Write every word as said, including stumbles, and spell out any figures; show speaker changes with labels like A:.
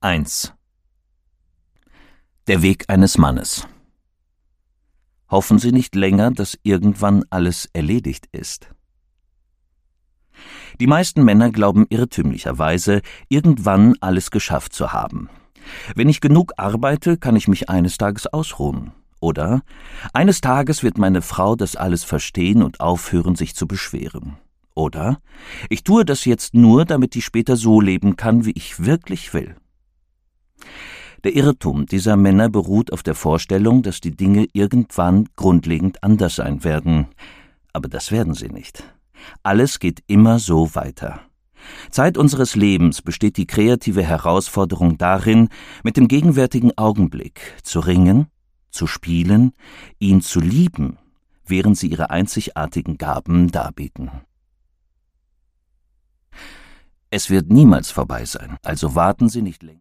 A: eins. Der Weg eines Mannes. Hoffen Sie nicht länger, dass irgendwann alles erledigt ist. Die meisten Männer glauben irrtümlicherweise, irgendwann alles geschafft zu haben. Wenn ich genug arbeite, kann ich mich eines Tages ausruhen. Oder eines Tages wird meine Frau das alles verstehen und aufhören, sich zu beschweren. Oder ich tue das jetzt nur, damit ich später so leben kann, wie ich wirklich will. Der Irrtum dieser Männer beruht auf der Vorstellung, dass die Dinge irgendwann grundlegend anders sein werden. Aber das werden sie nicht. Alles geht immer so weiter. Zeit unseres Lebens besteht die kreative Herausforderung darin, mit dem gegenwärtigen Augenblick zu ringen, zu spielen, ihn zu lieben, während sie ihre einzigartigen Gaben darbieten. Es wird niemals vorbei sein, also warten Sie nicht länger.